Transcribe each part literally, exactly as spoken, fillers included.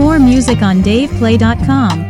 More music on dave play dot com.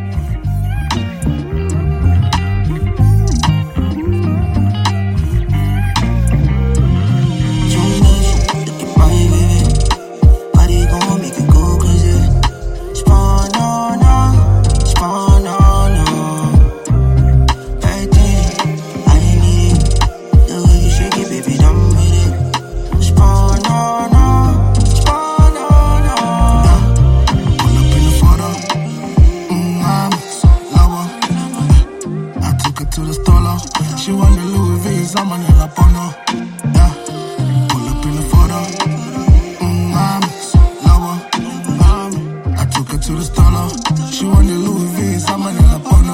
She want the Louis V, I'm on la pono. Yeah, pull up in the photo. Mm, I'm lower. Um, I took her to the stolo. She want the Louis V, I'm on la pono.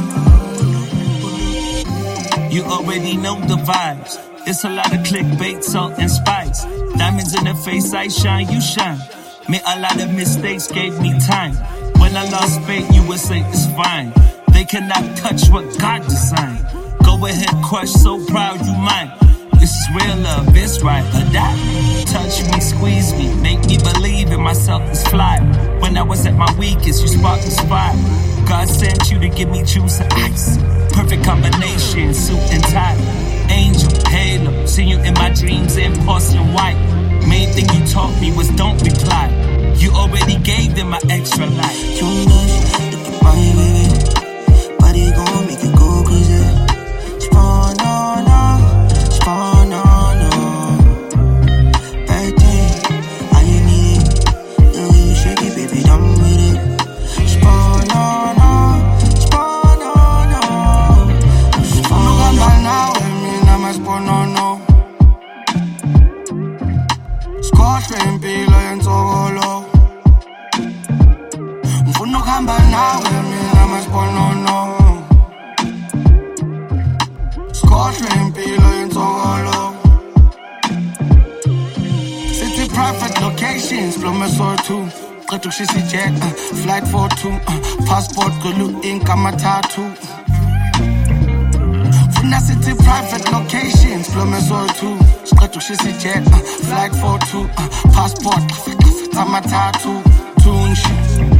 You already know the vibes. It's a lot of clickbait, salt and spice. Diamonds in the face, I shine, you shine. Made a lot of mistakes, gave me time. When I lost faith, you would say it's fine. They cannot touch what God designed. Go ahead, crush, so proud you mine. This is real love, it's right or die. Touch me, squeeze me, make me believe in myself is fly. When I was at my weakest, you sparked the spot. God sent you to give me juice and ice. Perfect combination, suit and tie. Angel, halo, seen you in my dreams in porcelain white. Main thing you taught me was don't reply. You already gave them an extra life. Too much, look at my baby. Body gon' make it go crazy. Spawn on, on, spawn on, on. Birthday, all you need. The way you shake it, baby, done with it. Spawn on, on, spawn on, on. Spawn on, on. Now, I mean, I'm a spawn on, no. Scotch, Pilo, and Sogolo. Mfuno kamba nawe mina maspono no. Scotch impilo insogolo. City private locations, Blomme soul two. Qedu shisi jet, uh, flight four two, uh, passport gulu ink ama tattoo. Funa city private locations, Blomme soul two. Qedu shisi jet, uh, flight four two, uh, passport ama tattoo. Tunchi.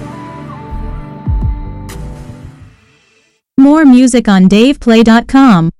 More music on dave play dot com.